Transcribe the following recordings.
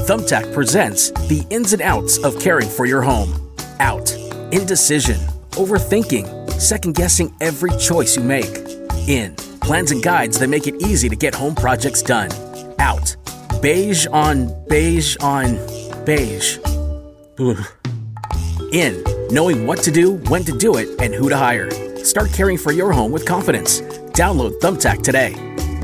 Thumbtack presents the ins and outs of caring for your home. Out. Indecision. Overthinking. Second-guessing every choice you make. In. Plans and guides that make it easy to get home projects done. Out. Beige on beige on beige. Ugh. In. Knowing what to do, when to do it, and who to hire. Start caring for your home with confidence. Download Thumbtack today.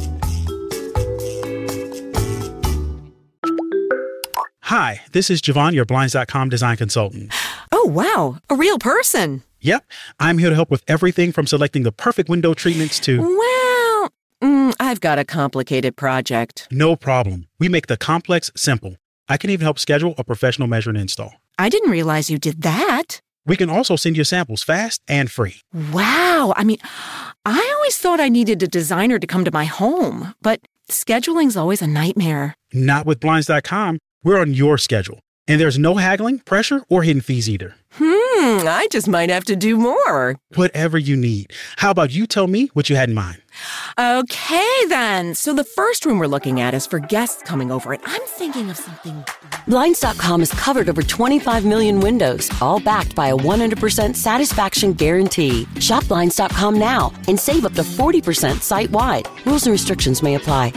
Hi, this is Javon, your Blinds.com design consultant. Oh, wow. A real person. Yep. I'm here to help with everything from selecting the perfect window treatments to... Well, I've got a complicated project. No problem. We make the complex simple. I can even help schedule a professional measure and install. I didn't realize you did that. We can also send you samples fast and free. Wow. I mean, I always thought I needed a designer to come to my home, but scheduling's always a nightmare. Not with Blinds.com. We're on your schedule. And there's no haggling, pressure, or hidden fees either. I just might have to do more. Whatever you need. How about you tell me what you had in mind? Okay, then. So the first room we're looking at is for guests coming over, and I'm thinking of something... Blinds.com has covered over 25 million windows, all backed by a 100% satisfaction guarantee. Shop Blinds.com now and save up to 40% site-wide. Rules and restrictions may apply.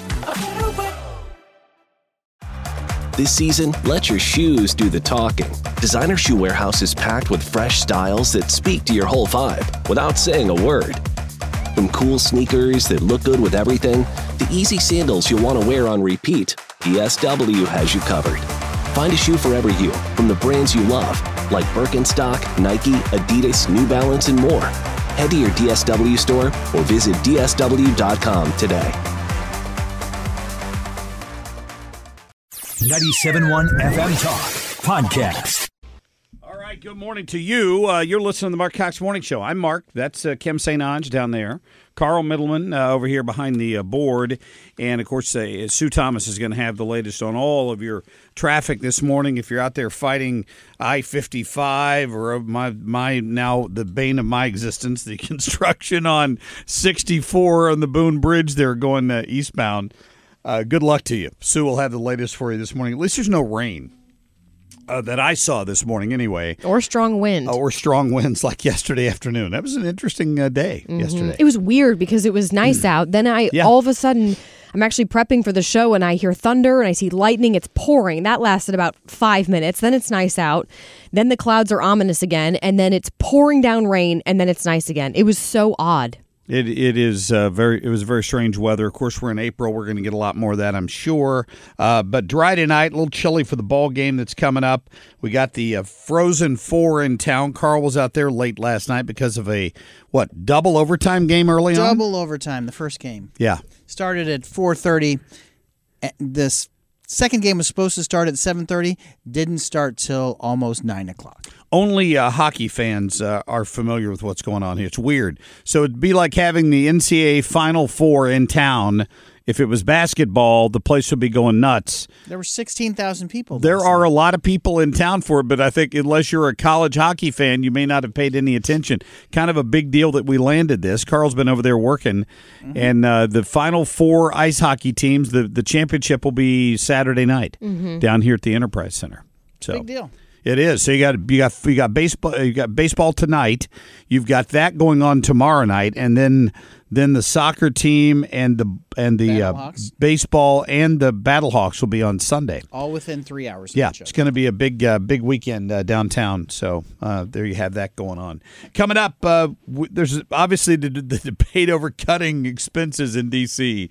This season, let your shoes do the talking. Designer Shoe Warehouse is packed with fresh styles that speak to your whole vibe without saying a word. From cool sneakers that look good with everything, to easy sandals you'll want to wear on repeat, DSW has you covered. Find a shoe for every you from the brands you love, like Birkenstock, Nike, Adidas, New Balance, and more. Head to your DSW store or visit DSW.com today. 97.1 FM Talk Podcast. All right, good morning to you. You're listening to the Mark Cox Morning Show. I'm Mark. That's Kim St. Ange down there. Carl Middleman over here behind the board. And, of course, Sue Thomas is going to have the latest on all of your traffic this morning. If you're out there fighting I-55 or my now the bane of my existence, the construction on 64 on the Boone Bridge there going eastbound. Good luck to you. Sue will have the latest for you this morning. At least there's no rain that I saw this morning anyway. Or strong wind. Or strong winds like yesterday afternoon. That was an interesting day yesterday. It was weird because it was nice out. Then all of a sudden, I'm actually prepping for the show and I hear thunder and I see lightning. It's pouring. That lasted about 5 minutes. Then it's nice out. Then the clouds are ominous again. And then it's pouring down rain and then it's nice again. It was so odd. It was very strange weather. Of course, we're in April. We're going to get a lot more of that, I'm sure. But dry tonight, a little chilly for the ball game that's coming up. We got the Frozen Four in town. Carl was out there late last night because of a, double overtime game early on? Double overtime, the first game. Yeah. Started at 4:30. This second game was supposed to start at 7:30. Didn't start till almost 9 o'clock. Only hockey fans are familiar with what's going on here. It's weird. So it'd be like having the NCAA Final Four in town. If it was basketball, the place would be going nuts. There were 16,000 people. There are a lot of people in town for it, but I think unless you're a college hockey fan, you may not have paid any attention. Kind of a big deal that we landed this. Carl's been over there working. And the Final Four ice hockey teams, the championship will be Saturday night down here at the Enterprise Center. So big deal. It is. So you got baseball tonight. You've got that going on tomorrow night, and then the soccer team and the baseball and the Battlehawks will be on Sunday. All within 3 hours. Yeah, it's going to be a big weekend downtown. So there you have that going on. Coming up, there's obviously the debate over cutting expenses in D.C.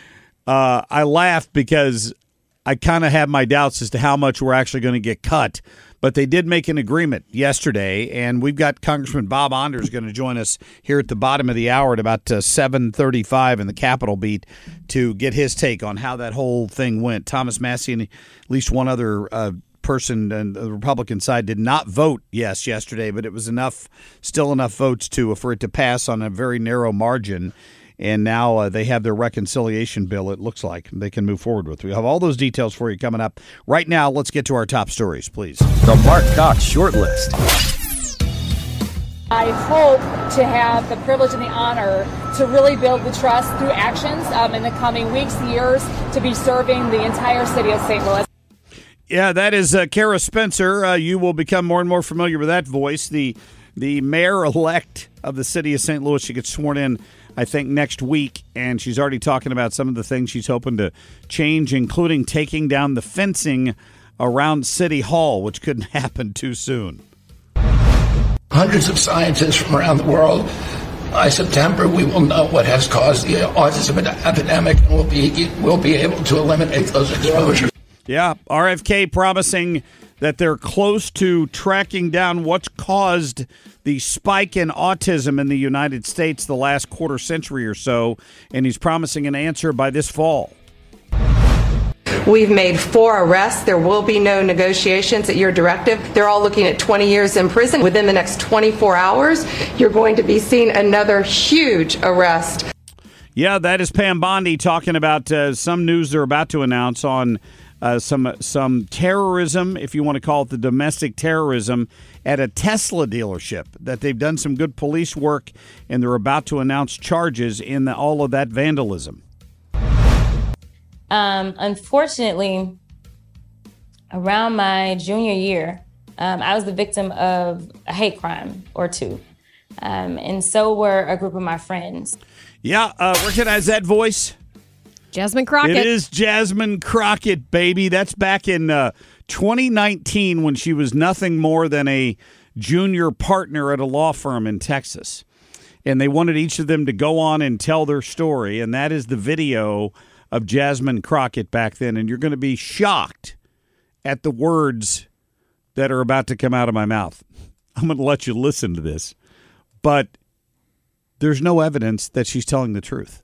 I laughed because I kind of have my doubts as to how much we're actually going to get cut. But they did make an agreement yesterday, and we've got Congressman Bob Anders going to join us here at the bottom of the hour at about 7:35 in the Capitol beat to get his take on how that whole thing went. Thomas Massie and at least one other person on the Republican side did not vote yes yesterday, but it was still enough votes for it to pass on a very narrow margin. And now they have their reconciliation bill, it looks like, they can move forward with. We have all those details for you coming up. Right now, let's get to our top stories, please. The Mark Cox Shortlist. I hope to have the privilege and the honor to really build the trust through actions in the coming weeks, years, to be serving the entire city of St. Louis. Yeah, that is Kara Spencer. You will become more and more familiar with that voice. The mayor-elect of the city of St. Louis. She gets sworn in, I think, next week, and she's already talking about some of the things she's hoping to change, including taking down the fencing around City Hall, which couldn't happen too soon. Hundreds of scientists from around the world. By September, we will know what has caused the autism epidemic, and we'll be able to eliminate those exposures. Yeah, RFK promising that they're close to tracking down what's caused the spike in autism in the United States the last quarter century or so, and he's promising an answer by this fall. We've made 4 arrests. There will be no negotiations at your directive. They're all looking at 20 years in prison. Within the next 24 hours, you're going to be seeing another huge arrest. Yeah, that is Pam Bondi talking about some news they're about to announce on some terrorism, if you want to call it the domestic terrorism, at a Tesla dealership, that they've done some good police work, and they're about to announce charges in all of that vandalism. Unfortunately, around my junior year, I was the victim of a hate crime or two. And so were a group of my friends. Yeah, recognize that voice? Jasmine Crockett. It is Jasmine Crockett, baby. That's back in 2019 when she was nothing more than a junior partner at a law firm in Texas. And they wanted each of them to go on and tell their story. And that is the video of Jasmine Crockett back then. And you're going to be shocked at the words that are about to come out of my mouth. I'm going to let you listen to this. But there's no evidence that she's telling the truth.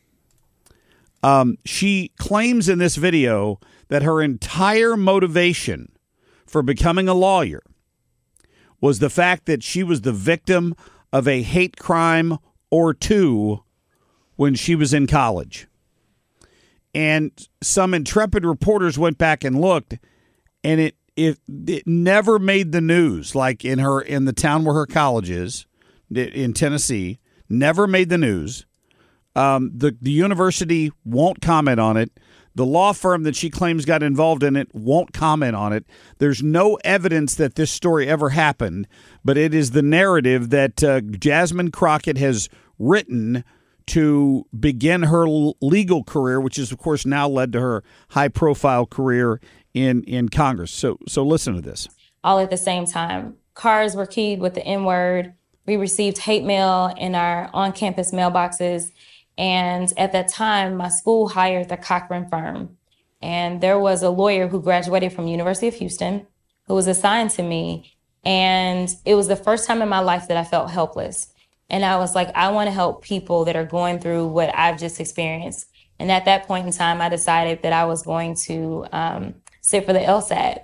She claims in this video that her entire motivation for becoming a lawyer was the fact that she was the victim of a hate crime or two when she was in college. And some intrepid reporters went back and looked, and it never made the news. Like in the town where her college is, in Tennessee, never made the news. The university won't comment on it. The law firm that she claims got involved in it won't comment on it. There's no evidence that this story ever happened, but it is the narrative that Jasmine Crockett has written to begin her legal career, which is, of course, now led to her high-profile career in Congress. So listen to this. All at the same time. Cars were keyed with the N-word. We received hate mail in our on-campus mailboxes. And at that time, my school hired the Cochran firm. And there was a lawyer who graduated from University of Houston who was assigned to me. And it was the first time in my life that I felt helpless. And I was like, I want to help people that are going through what I've just experienced. And at that point in time, I decided that I was going to sit for the LSAT.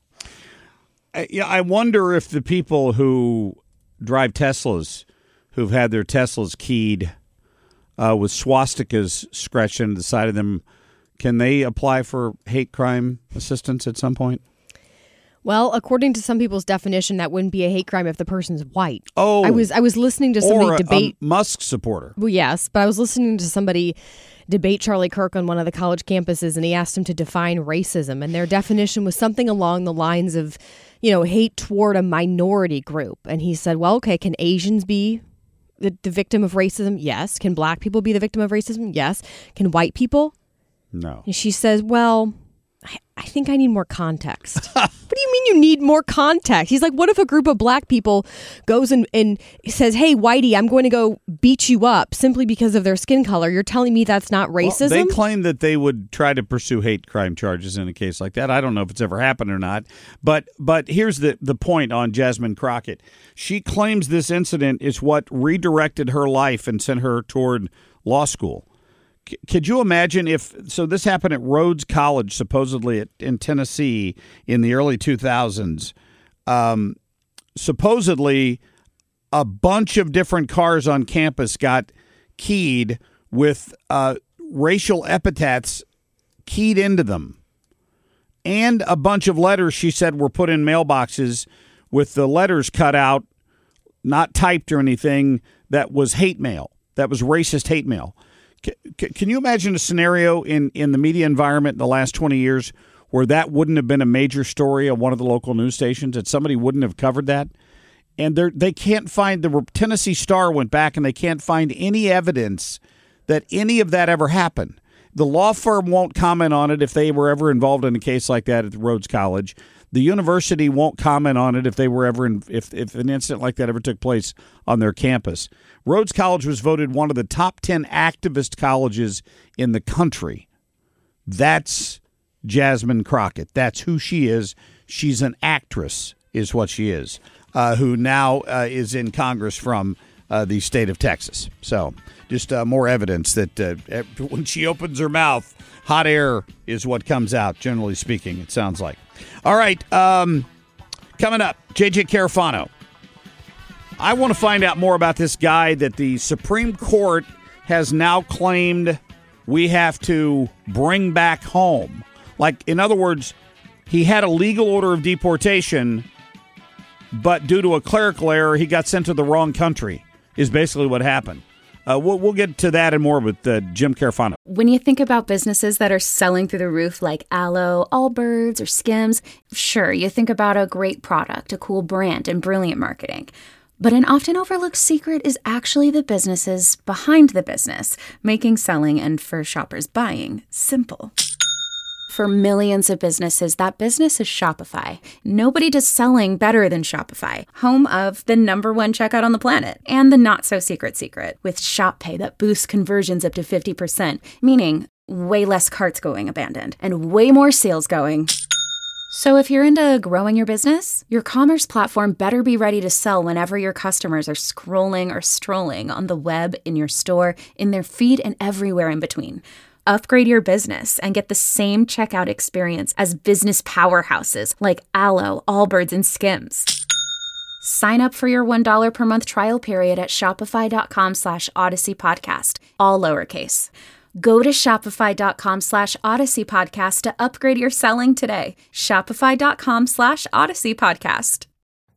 I wonder if the people who drive Teslas, who've had their Teslas keyed with swastikas scratched into the side of them, can they apply for hate crime assistance at some point? Well, according to some people's definition, that wouldn't be a hate crime if the person's white. Oh, I was listening to somebody debate a Musk supporter. Well, yes, but I was listening to somebody debate Charlie Kirk on one of the college campuses, and he asked him to define racism, and their definition was something along the lines of, hate toward a minority group. And he said, well, okay, can Asians be the victim of racism? Yes. Can black people be the victim of racism? Yes. Can white people? No. And she says, well, I think I need more context. What do you mean you need more context? He's like, what if a group of black people goes and says, hey, whitey, I'm going to go beat you up simply because of their skin color? You're telling me that's not racism? Well, they claim that they would try to pursue hate crime charges in a case like that. I don't know if it's ever happened or not. But here's the point on Jasmine Crockett. She claims this incident is what redirected her life and sent her toward law school. Could you imagine so this happened at Rhodes College, supposedly in Tennessee in the early 2000s. Supposedly, a bunch of different cars on campus got keyed with racial epithets keyed into them. And a bunch of letters, she said, were put in mailboxes with the letters cut out, not typed or anything, that was hate mail, that was racist hate mail. Can you imagine a scenario in the media environment in the last 20 years where that wouldn't have been a major story on one of the local news stations, that somebody wouldn't have covered that. And they can't find, the Tennessee Star went back and they can't find any evidence that any of that ever happened. The law firm won't comment on it if they were ever involved in a case like that at Rhodes College. The university won't comment on it if they were ever if an incident like that ever took place on their campus. Rhodes College was voted one of the top 10 activist colleges in the country. That's Jasmine Crockett. That's who she is. She's an actress, is what she is, who now is in Congress from the state of Texas. So just more evidence that when she opens her mouth, hot air is what comes out, generally speaking, it sounds like. All right, coming up, J.J. Carafano. I want to find out more about this guy that the Supreme Court has now claimed we have to bring back home. Like, in other words, he had a legal order of deportation, but due to a clerical error, he got sent to the wrong country, is basically what happened. We'll get to that and more with Jim Carafano. When you think about businesses that are selling through the roof like Aloe, Allbirds, or Skims, sure, you think about a great product, a cool brand, and brilliant marketing. But an often overlooked secret is actually the businesses behind the business, making selling and, for shoppers, buying simple. For millions of businesses, that business is Shopify. Nobody does selling better than Shopify, home of the #1 checkout on the planet, and the not-so-secret secret, with Shop Pay that boosts conversions up to 50%, meaning way less carts going abandoned, and way more sales going. So if you're into growing your business, your commerce platform better be ready to sell whenever your customers are scrolling or strolling on the web, in your store, in their feed, and everywhere in between. Upgrade your business and get the same checkout experience as business powerhouses like Aloe, Allbirds, and Skims. Sign up for your $1 per month trial period at shopify.com/Odyssey Podcast, all lowercase. Go to shopify.com/Odyssey Podcast to upgrade your selling today. Shopify.com/Odyssey Podcast.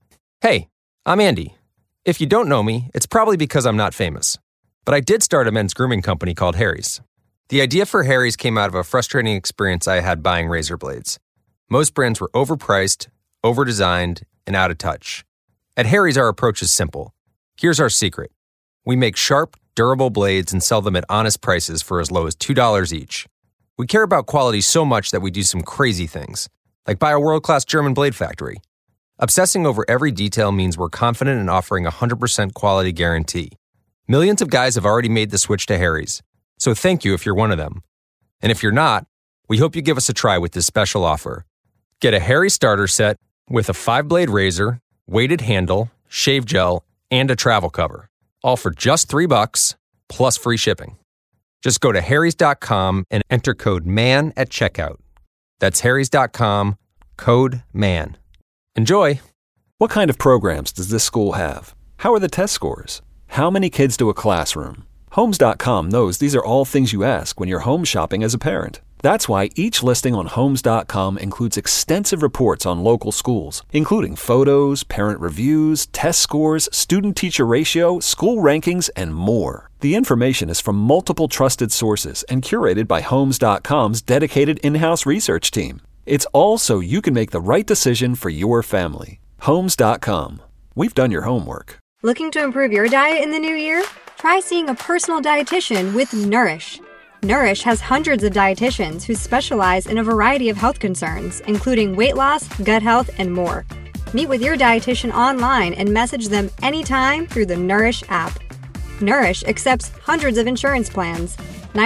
Hey, I'm Andy. If you don't know me, it's probably because I'm not famous. But I did start a men's grooming company called Harry's. The idea for Harry's came out of a frustrating experience I had buying razor blades. Most brands were overpriced, overdesigned, and out of touch. At Harry's, our approach is simple. Here's our secret. We make sharp, durable blades and sell them at honest prices for as low as $2 each. We care about quality so much that we do some crazy things, like buy a world-class German blade factory. Obsessing over every detail means we're confident in offering a 100% quality guarantee. Millions of guys have already made the switch to Harry's. So thank you if you're one of them. And if you're not, we hope you give us a try with this special offer. Get a Harry starter set with a 5-blade razor, weighted handle, shave gel, and a travel cover. All for just $3 plus free shipping. Just go to harrys.com and enter code MAN at checkout. That's harrys.com, code MAN. Enjoy! What kind of programs does this school have? How are the test scores? How many kids do a classroom? Homes.com knows these are all things you ask when you're home shopping as a parent. That's why each listing on Homes.com includes extensive reports on local schools, including photos, parent reviews, test scores, student-teacher ratio, school rankings, and more. The information is from multiple trusted sources and curated by Homes.com's dedicated in-house research team. It's all so you can make the right decision for your family. Homes.com. We've done your homework. Looking to improve your diet in the new year? Try seeing a personal dietitian with Nourish. Nourish has hundreds of dietitians who specialize in a variety of health concerns, including weight loss, gut health, and more. Meet with your dietitian online and message them anytime through the Nourish app. Nourish accepts hundreds of insurance plans.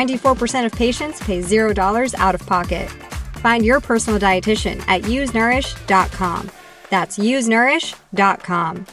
94% of patients pay $0 out of pocket. Find your personal dietitian at usenourish.com. That's usenourish.com.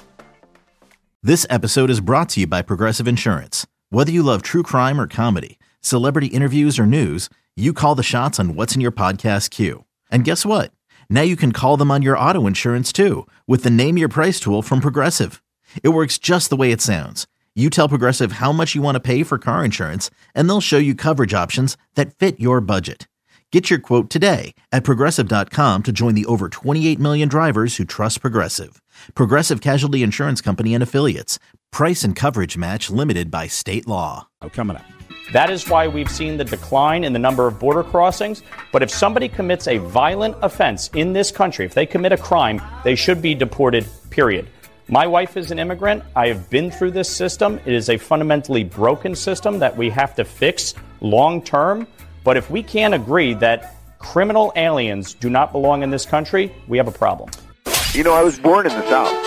This episode is brought to you by Progressive Insurance. Whether you love true crime or comedy, celebrity interviews or news, you call the shots on what's in your podcast queue. And guess what? Now you can call them on your auto insurance too with the Name Your Price tool from Progressive. It works just the way it sounds. You tell Progressive how much you want to pay for car insurance, and they'll show you coverage options that fit your budget. Get your quote today at Progressive.com to join the over 28 million drivers who trust Progressive. Progressive Casualty Insurance Company and Affiliates. Price and coverage match limited by state law. Coming up. That is why we've seen the decline in the number of border crossings. But if somebody commits a violent offense in this country, if they commit a crime, they should be deported, period. My wife is an immigrant. I have been through this system. It is a fundamentally broken system that we have to fix long term. But if we can't agree that criminal aliens do not belong in this country, we have a problem. You know, I was born in the South.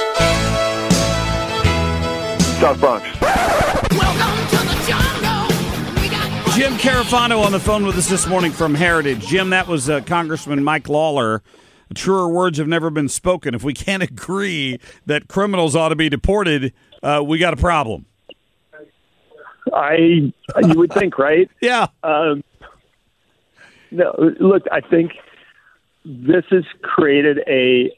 South Bronx. Jim Carafano on the phone with us this morning from Heritage. Jim, that was Congressman Mike Lawler. Truer words have never been spoken. If we can't agree that criminals ought to be deported, we got a problem. You would think, right? Yeah. No, look, I think this has created a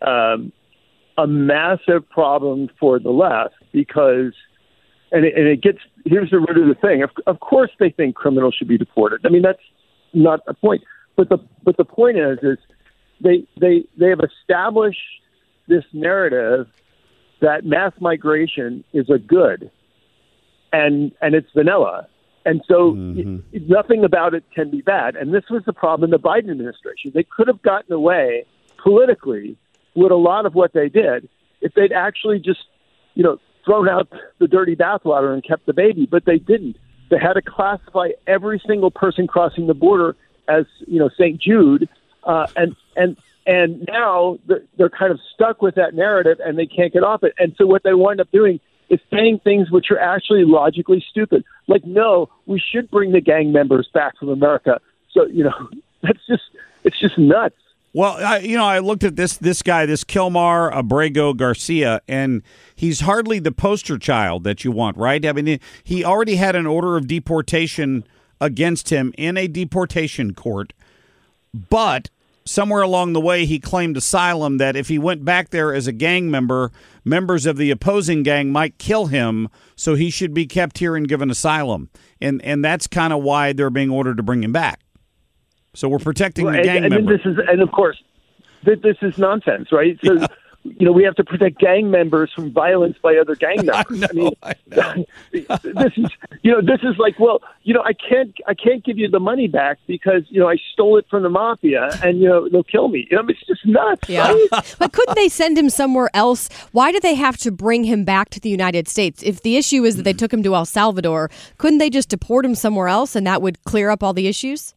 massive problem for the left because, and it gets, here's the root of the thing. Of course they think criminals should be deported. I mean, that's not the point. But the point is they have established this narrative that mass migration is a good, and it's vanilla. And so nothing about it can be bad. And this was the problem in the Biden administration. They could have gotten away politically with a lot of what they did if they'd actually just, thrown out the dirty bathwater and kept the baby. But they didn't. They had to classify every single person crossing the border as, St. Jude. And now they're kind of stuck with that narrative and they can't get off it. And so what they wind up doing is saying things which are actually logically stupid. Like, no, we should bring the gang members back from America. So, it's just nuts. Well, I looked at this guy, this Kilmar Abrego Garcia, and he's hardly the poster child that you want, right? I mean, he already had an order of deportation against him in a deportation court, but somewhere along the way, he claimed asylum that if he went back there as a gang member, members of the opposing gang might kill him, so he should be kept here and given asylum. And that's kind of why they're being ordered to bring him back. So we're protecting the gang members. And of course, this is nonsense, right? So, we have to protect gang members from violence by other gang members. I know. This is like, well, I can't give you the money back because, I stole it from the mafia and, they'll kill me. It's just nuts. Yeah. Right? But couldn't they send him somewhere else? Why do they have to bring him back to the United States? If the issue is that they took him to El Salvador, couldn't they just deport him somewhere else and that would clear up all the issues?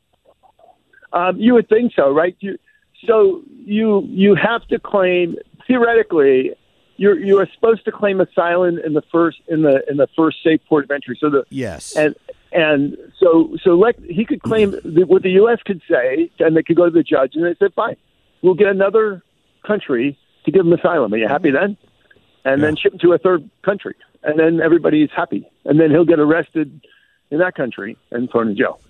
You would think so, right? You have to claim, theoretically, you are supposed to claim asylum in the first safe port of entry. So yes, and so he could claim what the U.S. could say, and they could go to the judge, and they said, fine, we'll get another country to give him asylum. Are you happy then? And then ship him to a third country, and then everybody's happy, and then he'll get arrested in that country and thrown in jail.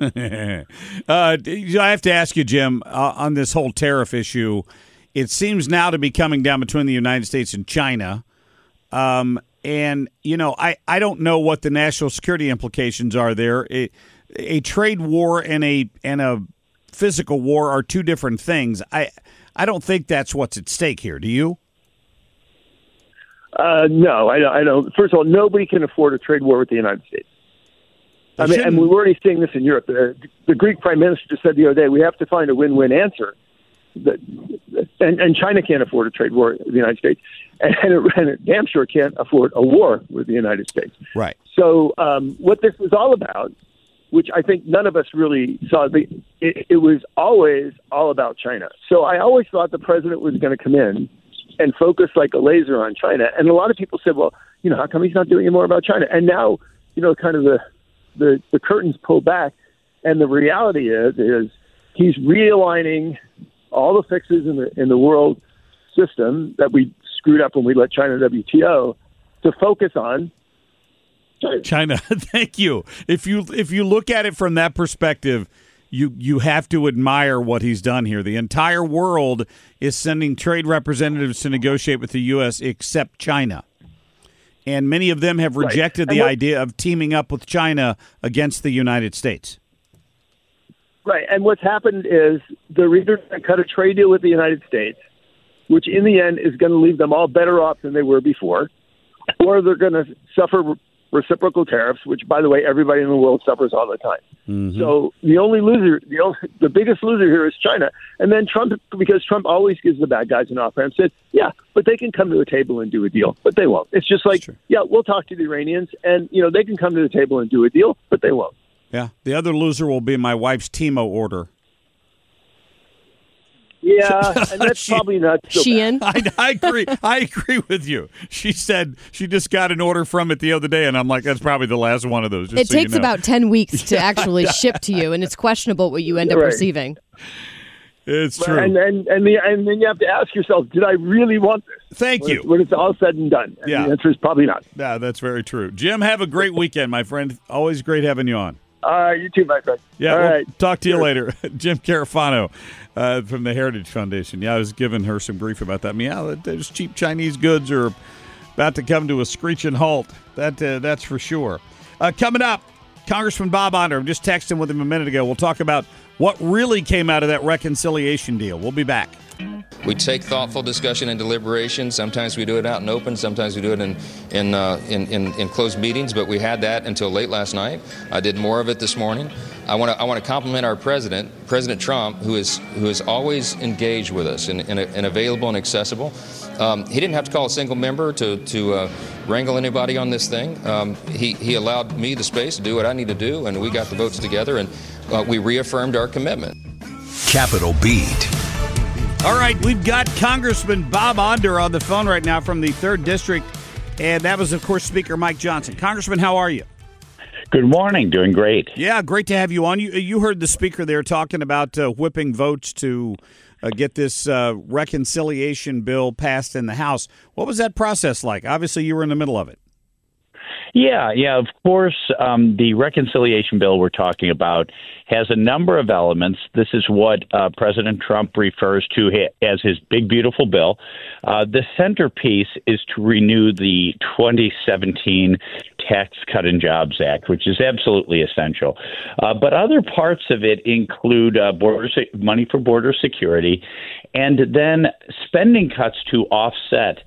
I have to ask you, Jim, on this whole tariff issue, it seems now to be coming down between the United States and China. I don't know what the national security implications are there. A trade war and a physical war are two different things. I don't think that's what's at stake here. Do you? No, I don't. First of all, nobody can afford a trade war with the United States. And we're already seeing this in Europe. The Greek prime minister just said the other day, we have to find a win-win answer. And China can't afford a trade war with the United States. And it damn sure can't afford a war with the United States. Right. So what this was all about, which I think none of us really saw, it was always all about China. So I always thought the president was going to come in and focus like a laser on China. And a lot of people said, well, how come he's not doing any more about China? And now, kind of the curtains pulled back, and the reality is he's realigning all the fixes in the world system that we screwed up when we let China WTO to focus on China. Thank you. If you look at it from that perspective, you have to admire what he's done here. The entire world is sending trade representatives to negotiate with the U.S. except China. And many of them have rejected the idea of teaming up with China against the United States. Right. And what's happened is they're either going to cut a trade deal with the United States, which in the end is going to leave them all better off than they were before, or they're going to suffer, reciprocal tariffs, which, by the way, everybody in the world suffers all the time. Mm-hmm. So the biggest loser here is China. And then Trump, because Trump always gives the bad guys an off-ramp, said, yeah, but they can come to the table and do a deal, but they won't. It's just like, yeah, we'll talk to the Iranians, and they can come to the table and do a deal, but they won't. Yeah, the other loser will be my wife's Timo order. Yeah, and that's probably not so Shein. I agree. I agree with you. She said she just got an order from it the other day, and I'm like, that's probably the last one of those. Just it takes about 10 weeks to actually ship to you, and it's questionable what you end up receiving. It's true. And then you have to ask yourself, did I really want this? Thank you. When it's all said and done. And the answer is probably not. Yeah, that's very true. Jim, have a great weekend, my friend. Always great having you on. You too, my friend. Yeah, all right. Talk to you later. Jim Carafano from the Heritage Foundation. Yeah, I was giving her some grief about that. I mean, yeah, those cheap Chinese goods are about to come to a screeching halt. That's for sure. Coming up, Congressman Bob Onder. I'm just texting with him a minute ago. We'll talk about what really came out of that reconciliation deal. We'll be back. We take thoughtful discussion and deliberation. Sometimes we do it out in open. Sometimes we do it in closed meetings. But we had that until late last night. I did more of it this morning. I want to compliment our president, President Trump, who is always engaged with us and available and accessible. He didn't have to call a single member to wrangle anybody on this thing. He allowed me the space to do what I need to do, and we got the votes together, and we reaffirmed our commitment. Capitol Beat. All right, we've got Congressman Bob Onder on the phone right now from the 3rd District, and that was, of course, Speaker Mike Johnson. Congressman, how are you? Good morning. Doing great. Yeah, great to have you on. You heard the speaker there talking about whipping votes to get this reconciliation bill passed in the House. What was that process like? Obviously, you were in the middle of it. Yeah, of course, the reconciliation bill we're talking about has a number of elements. This is what President Trump refers to as his big, beautiful bill. The centerpiece is to renew the 2017 Tax Cut and Jobs Act, which is absolutely essential. But other parts of it include money for border security and then spending cuts to offset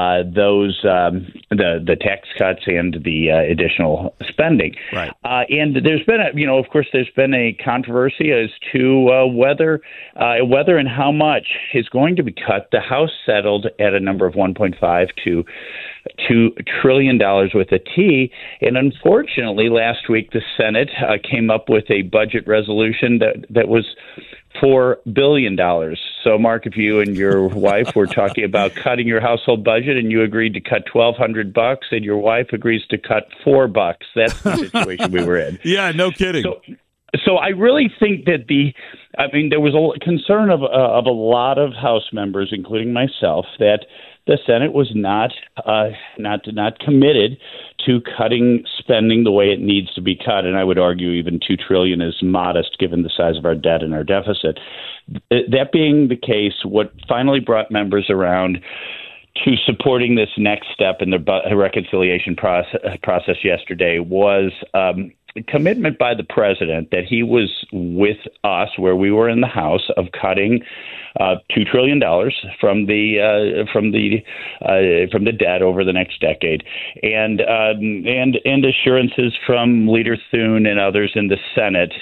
the tax cuts and the additional spending. Right. And there's been there's been a controversy as to whether and how much is going to be cut. The House settled at a number of $1.5 to $2 trillion with a T. And unfortunately, last week, the Senate came up with a budget resolution that was $4 billion. So, Mark, if you and your wife were talking about cutting your household budget and you agreed to cut $1,200 and your wife agrees to cut $4, that's the situation we were in. Yeah, no kidding. So I really think that there was a concern of a lot of House members, including myself, that the Senate was not committed to cutting spending the way it needs to be cut, and I would argue even $2 trillion is modest given the size of our debt and our deficit. That being the case, what finally brought members around to supporting this next step in the reconciliation process yesterday was commitment by the president that he was with us where we were in the House of cutting $2 trillion from the debt over the next decade, and assurances from Leader Thune and others in the Senate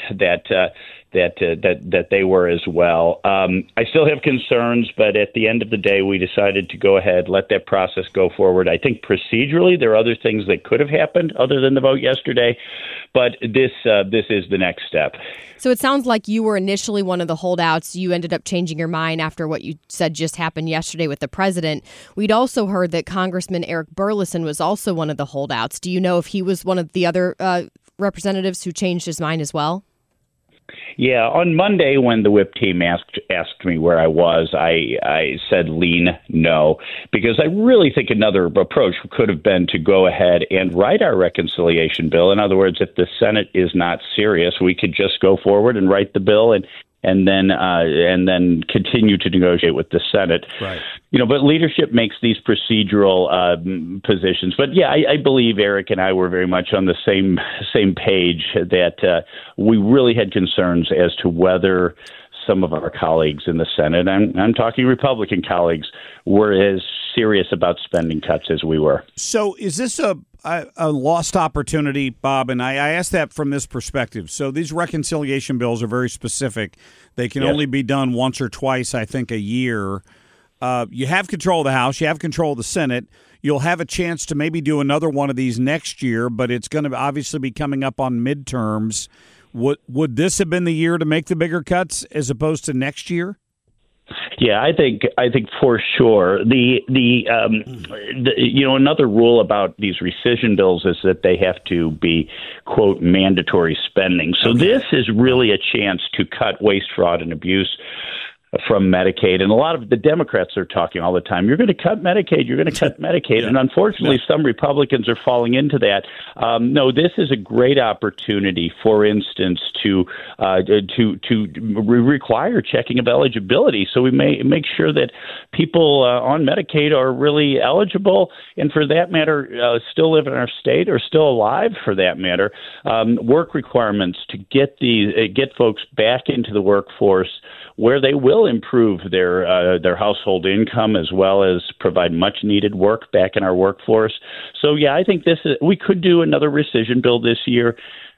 that they were as well. I still have concerns, but at the end of the day, we decided to go ahead, let that process go forward. I think procedurally there are other things that could have happened other than the vote yesterday, but this is the next step. So it sounds like you were initially one of the holdouts. You ended up changing your mind after what you said just happened yesterday with the president. We'd also heard that Congressman Eric Burleson was also one of the holdouts. Do you know if he was one of the other representatives who changed his mind as well? Yeah, on Monday when the whip team asked me where I was, I said lean no, because I really think another approach could have been to go ahead and write our reconciliation bill. In other words, if the Senate is not serious, we could just go forward and write the bill and then continue to negotiate with the Senate. Right. But leadership makes these procedural positions. But yeah, I believe Eric and I were very much on the same page that we really had concerns as to whether some of our colleagues in the Senate, I'm talking Republican colleagues, were as serious about spending cuts as we were. So is this a a lost opportunity, Bob, and I ask that from this perspective. So these reconciliation bills are very specific. They can only be done once or twice, I think, a year. You have control of the House. You have control of the Senate. You'll have a chance to maybe do another one of these next year, but it's going to obviously be coming up on midterms. Would this have been the year to make the bigger cuts as opposed to next year? Yeah, I think for sure. Another rule about these rescission bills is that they have to be, quote, mandatory spending. So this is really a chance to cut waste, fraud, and abuse from Medicaid. And a lot of the Democrats are talking all the time, you're going to cut Medicaid, you're going to cut Medicaid. And unfortunately, some Republicans are falling into that. No, this is a great opportunity, for instance, to require checking of eligibility. So we may make sure that people on Medicaid are really eligible, and for that matter, still live in our state or still alive, for that matter. Work requirements to get folks back into the workforce, where they will improve their household income as well as provide much needed work back in our workforce. So yeah, I think we could do another rescission bill this year.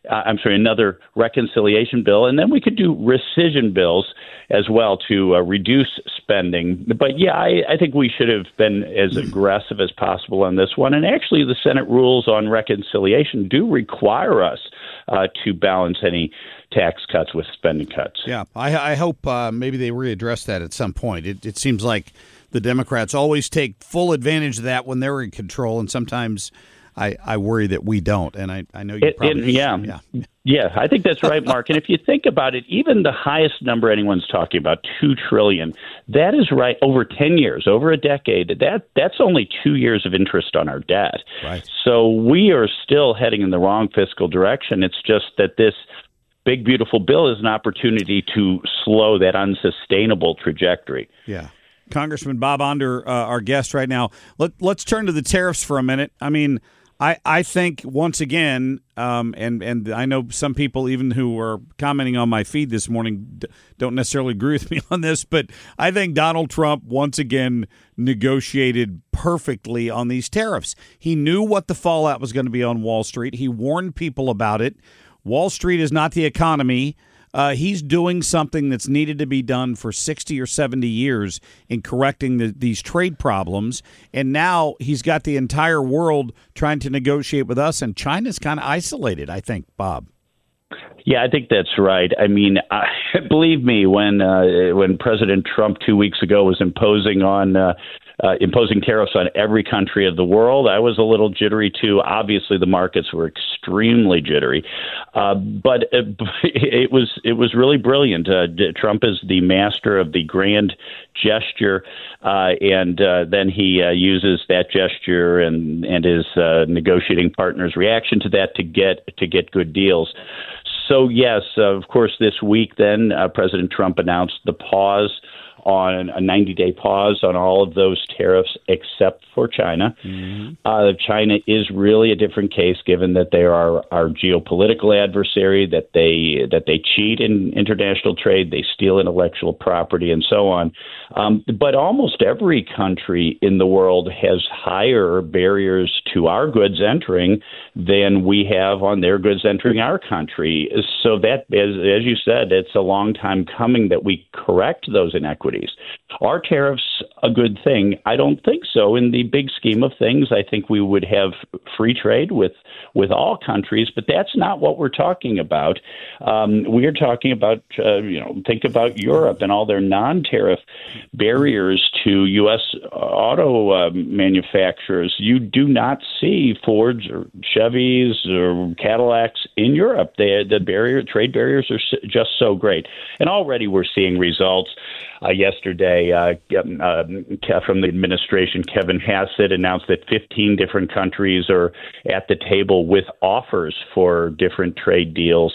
Another reconciliation bill, and then we could do rescission bills as well to reduce spending. But yeah, I think we should have been as aggressive as possible on this one. And actually, the Senate rules on reconciliation do require us to balance any tax cuts with spending cuts. Yeah, I hope maybe they readdress that at some point. It seems like the Democrats always take full advantage of that when they're in control, and sometimes I worry that we don't, and I know you probably... Yeah, I think that's right, Mark. And if you think about it, even the highest number anyone's talking about, $2 trillion, that is right over 10 years, over a decade. That's only 2 years of interest on our debt. Right. So we are still heading in the wrong fiscal direction. It's just that this big, beautiful bill is an opportunity to slow that unsustainable trajectory. Yeah. Congressman Bob Onder, our guest right now. Let's turn to the tariffs for a minute. I mean, I think once again, and I know some people even who are commenting on my feed this morning don't necessarily agree with me on this, but I think Donald Trump once again negotiated perfectly on these tariffs. He knew what the fallout was going to be on Wall Street. He warned people about it. Wall Street is not the economy. He's doing something that's needed to be done for 60 or 70 years in correcting these trade problems. And now he's got the entire world trying to negotiate with us, and China's kind of isolated, I think, Bob. Yeah, I think that's right. I mean, believe me, when President Trump 2 weeks ago was imposing tariffs on every country of the world, I was a little jittery too. Obviously, the markets were extremely jittery, but it was really brilliant. Trump is the master of the grand gesture, and then he uses that gesture and his negotiating partner's reaction to that to get good deals. So yes, of course, this week then President Trump announced the pause on a 90-day pause on all of those tariffs except for China. Mm-hmm. China is really a different case, given that they are our geopolitical adversary, that they cheat in international trade, they steal intellectual property, and so on. But almost every country in the world has higher barriers to our goods entering than we have on their goods entering our country. So that, as you said, it's a long time coming that we correct those inequities. Are tariffs a good thing? I don't think so. In the big scheme of things, I think we would have free trade with all countries, but that's not what we're talking about. We are talking about, think about Europe and all their non-tariff barriers to U.S. auto manufacturers. You do not see Fords or Chevys or Cadillacs in Europe. Trade barriers are just so great. And already we're seeing results. Yesterday, from the administration, Kevin Hassett announced that 15 different countries are at the table with offers for different trade deals.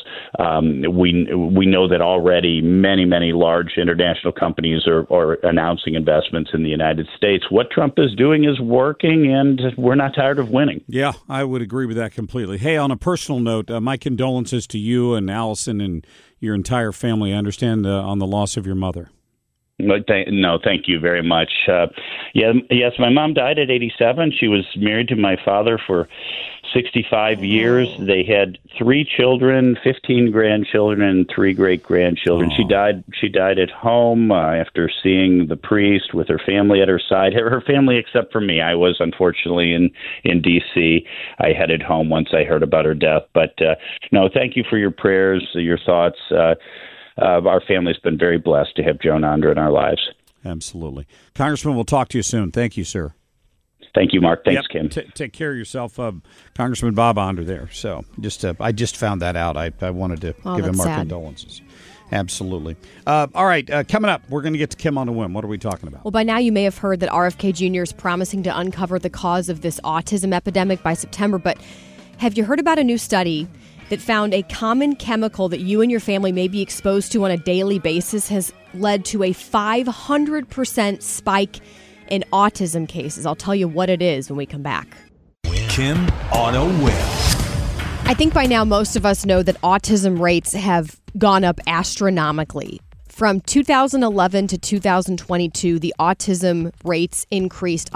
We know that already many large international companies are announcing investments in the United States. What Trump is doing is working, and we're not tired of winning. Yeah, I would agree with that completely. Hey, on a personal note, my condolences to you and Allison and your entire family. I understand on the loss of your mother. No, thank you very much. Yes, my mom died at 87. She was married to my father for 65 years. They had 3 children, 15 grandchildren, and 3 great-grandchildren. She died at home after seeing the priest with her family at her side. Her family, except for me. I was unfortunately in D.C. I headed home once I heard about her death. But no, thank you for your prayers, your thoughts. Our family's been very blessed to have Joan Onder in our lives. Absolutely. Congressman, we'll talk to you soon. Thank you, sir. Thank you, Mark. Thanks, Kim. Take care of yourself, Congressman Bob Onder there. So I just found that out. I wanted to give him our condolences. Absolutely. All right, coming up, we're going to get to Kim on the Whim. What are we talking about? Well, by now you may have heard that RFK Jr. is promising to uncover the cause of this autism epidemic by September, but have you heard about a new study that found a common chemical that you and your family may be exposed to on a daily basis has led to a 500% spike in autism cases? I'll tell you what it is when we come back. Kim on a Whim. I think by now most of us know that autism rates have gone up astronomically. From 2011 to 2022, the autism rates increased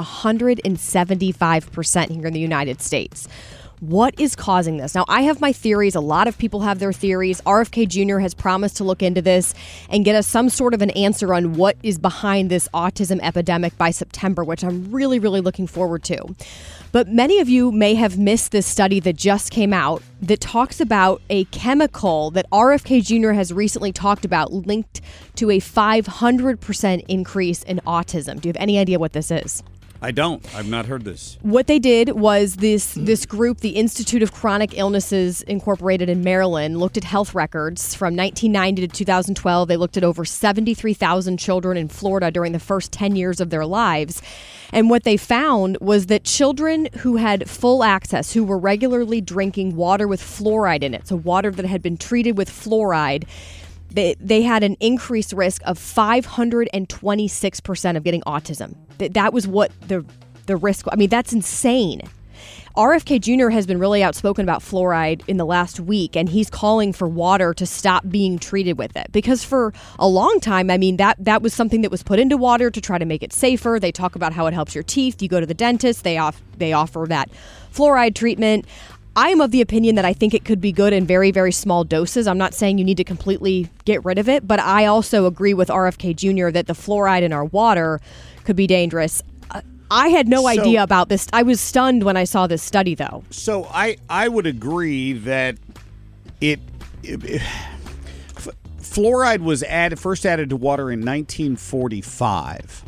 175% here in the United States. What is causing this? Now, I have my theories. A lot of people have their theories. RFK Jr. has promised to look into this and get us some sort of an answer on what is behind this autism epidemic by September, which I'm really, really looking forward to. But many of you may have missed this study that just came out that talks about a chemical that RFK Jr. has recently talked about linked to a 500% increase in autism. Do you have any idea what this is? I don't. I've not heard this. What they did was this group, the Institute of Chronic Illnesses Incorporated in Maryland, looked at health records from 1990 to 2012. They looked at over 73,000 children in Florida during the first 10 years of their lives. And what they found was that children who had full access, who were regularly drinking water with fluoride in it, so water that had been treated with fluoride, they had an increased risk of 526% of getting autism. That was what the risk. I mean, that's insane. RFK Jr. has been really outspoken about fluoride in the last week, and he's calling for water to stop being treated with it. Because for a long time, I mean, that was something that was put into water to try to make it safer. They talk about how it helps your teeth. You go to the dentist, they offer that fluoride treatment. I am of the opinion that I think it could be good in very, very small doses. I'm not saying you need to completely get rid of it, but I also agree with RFK Jr. that the fluoride in our water could be dangerous. I had no idea about this. I was stunned when I saw this study, though. So I would agree that fluoride was first added to water in 1945.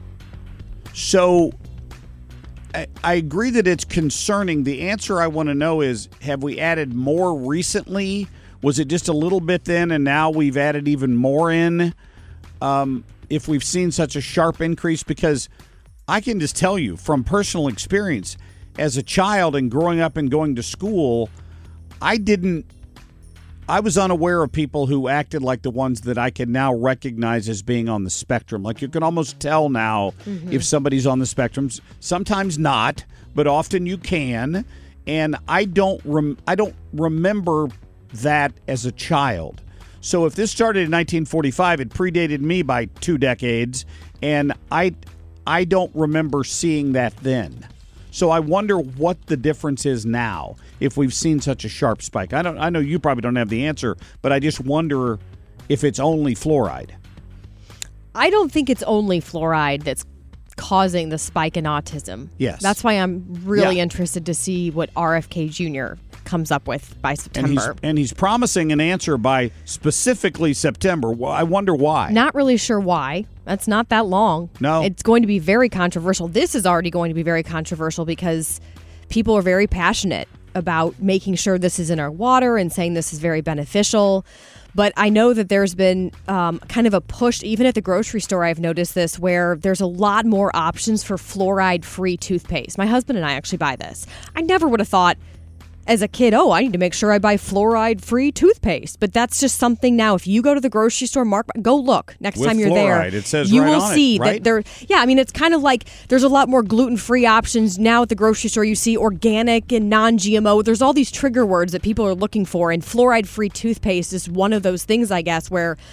So I agree that it's concerning. The answer I want to know is, have we added more recently? Was it just a little bit then, and now we've added even more in? If we've seen such a sharp increase, because I can just tell you from personal experience, as a child and growing up and going to school, I was unaware of people who acted like the ones that I can now recognize as being on the spectrum. Like, you can almost tell now if somebody's on the spectrum. Sometimes not, but often you can. And I don't remember that as a child. So if this started in 1945, it predated me by 2 decades, and I don't remember seeing that then. So I wonder what the difference is now if we've seen such a sharp spike. I know you probably don't have the answer, but I just wonder if it's only fluoride. I don't think it's only fluoride that's causing the spike in autism. Yes. That's why I'm really interested to see what RFK Jr. comes up with by September. And he's promising an answer by specifically September. I wonder why. Not really sure why. That's not that long. No. It's going to be very controversial. This is already going to be very controversial because people are very passionate about making sure this is in our water and saying this is very beneficial. But I know that there's been kind of a push, even at the grocery store, I've noticed this, where there's a lot more options for fluoride-free toothpaste. My husband and I actually buy this. I never would have thought as a kid, I need to make sure I buy fluoride-free toothpaste. But that's just something now. If you go to the grocery store, Mark, go look next time you're fluoride, there. It says you right will on see it, right? that there. Yeah, I mean, it's kind of like there's a lot more gluten-free options now at the grocery store. You see organic and non-GMO. There's all these trigger words that people are looking for, and fluoride-free toothpaste is one of those things, I guess, where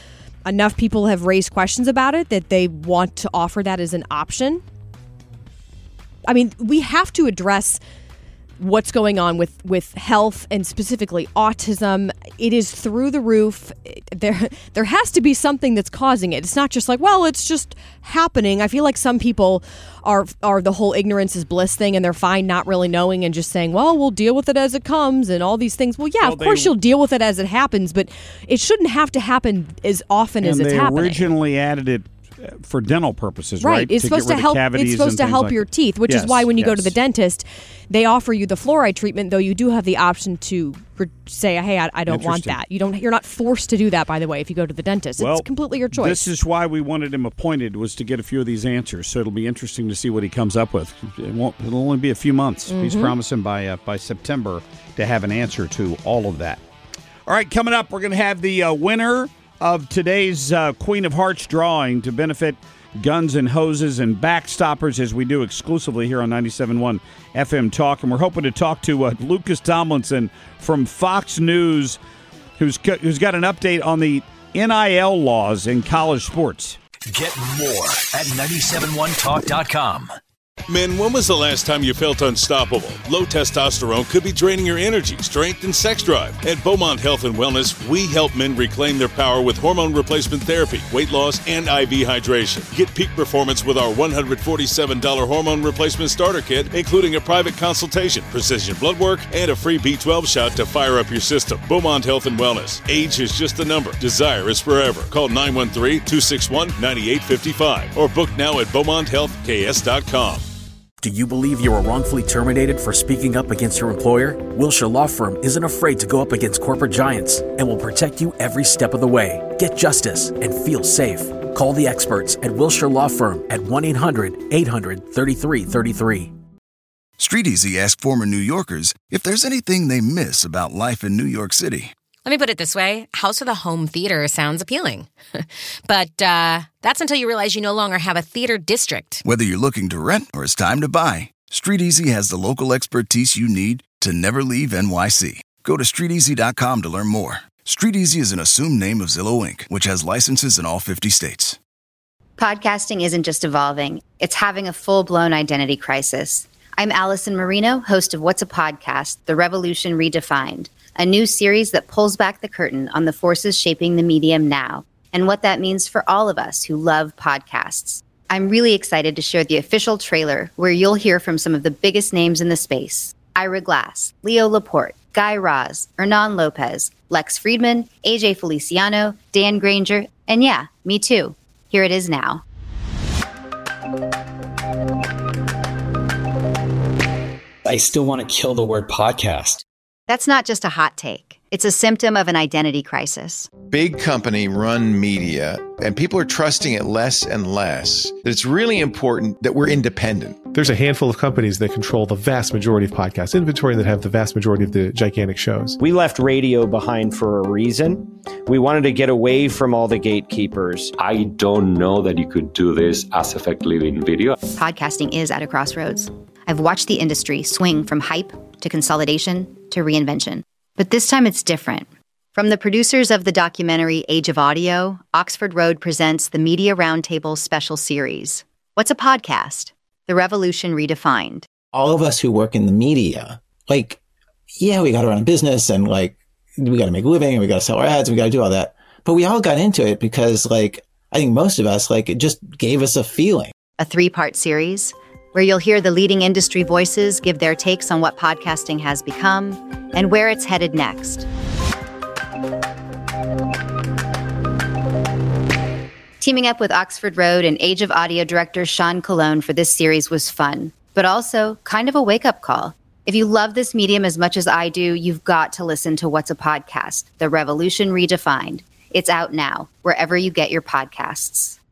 enough people have raised questions about it that they want to offer that as an option. I mean, we have to address what's going on with health and specifically autism. It is through the roof. There has to be something that's causing it. It's not just like, well, it's just happening. I feel like some people are the whole ignorance is bliss thing, and they're fine not really knowing and just saying, well, we'll deal with it as it comes and all these things. Well, yeah, of course you'll deal with it as it happens, but it shouldn't have to happen as often as it's happening. And they originally added it for dental purposes, right? It's supposed to help. It's supposed to help your teeth, which is why when you go to the dentist, they offer you the fluoride treatment. Though you do have the option to say, "Hey, I don't want that." You're not forced to do that. By the way, if you go to the dentist, it's completely your choice. This is why we wanted him appointed, was to get a few of these answers. So it'll be interesting to see what he comes up with. It'll only be a few months. Mm-hmm. He's promising by September to have an answer to all of that. All right, coming up, we're going to have the winner of today's Queen of Hearts drawing to benefit Guns and Hoses and Backstoppers, as we do exclusively here on 97.1 FM Talk. And we're hoping to talk to Lucas Tomlinson from Fox News, who's got an update on the NIL laws in college sports. Get more at 971talk.com. Men, when was the last time you felt unstoppable? Low testosterone could be draining your energy, strength, and sex drive. At Beaumont Health and Wellness, we help men reclaim their power with hormone replacement therapy, weight loss, and IV hydration. Get peak performance with our $147 hormone replacement starter kit, including a private consultation, precision blood work, and a free B12 shot to fire up your system. Beaumont Health and Wellness. Age is just a number. Desire is forever. Call 913-261-9855 or book now at BeaumontHealthKS.com. Do you believe you were wrongfully terminated for speaking up against your employer? Wilshire Law Firm isn't afraid to go up against corporate giants and will protect you every step of the way. Get justice and feel safe. Call the experts at Wilshire Law Firm at 1-800-800-3333. StreetEasy asked former New Yorkers if there's anything they miss about life in New York City. Let me put it this way. House with a home theater sounds appealing. But that's until you realize you no longer have a theater district. Whether you're looking to rent or it's time to buy, StreetEasy has the local expertise you need to never leave NYC. Go to StreetEasy.com to learn more. StreetEasy is an assumed name of Zillow Inc., which has licenses in all 50 states. Podcasting isn't just evolving. It's having a full-blown identity crisis. I'm Allison Marino, host of What's a Podcast? The Revolution Redefined, a new series that pulls back the curtain on the forces shaping the medium now and what that means for all of us who love podcasts. I'm really excited to share the official trailer where you'll hear from some of the biggest names in the space. Ira Glass, Leo Laporte, Guy Raz, Hernan Lopez, Lex Friedman, AJ Feliciano, Dan Granger, and yeah, me too. Here it is now. I still want to kill the word podcast. That's not just a hot take. It's a symptom of an identity crisis. Big company run media, and people are trusting it less and less. It's really important that we're independent. There's a handful of companies that control the vast majority of podcast inventory and that have the vast majority of the gigantic shows. We left radio behind for a reason. We wanted to get away from all the gatekeepers. I don't know that you could do this as effectively in video. Podcasting is at a crossroads. I've watched the industry swing from hype to consolidation to reinvention. But this time it's different. From the producers of the documentary Age of Audio, Oxford Road presents the Media Roundtable special series. What's a podcast? The Revolution Redefined. All of us who work in the media, we got to run a business and we got to make a living and we got to sell our ads and we got to do all that. But we all got into it because I think most of us, it just gave us a feeling. A 3-part series where you'll hear the leading industry voices give their takes on what podcasting has become and where it's headed next. Teaming up with Oxford Road and Age of Audio director Sean Colon for this series was fun, but also kind of a wake-up call. If you love this medium as much as I do, you've got to listen to What's a Podcast? The Revolution Redefined. It's out now, wherever you get your podcasts.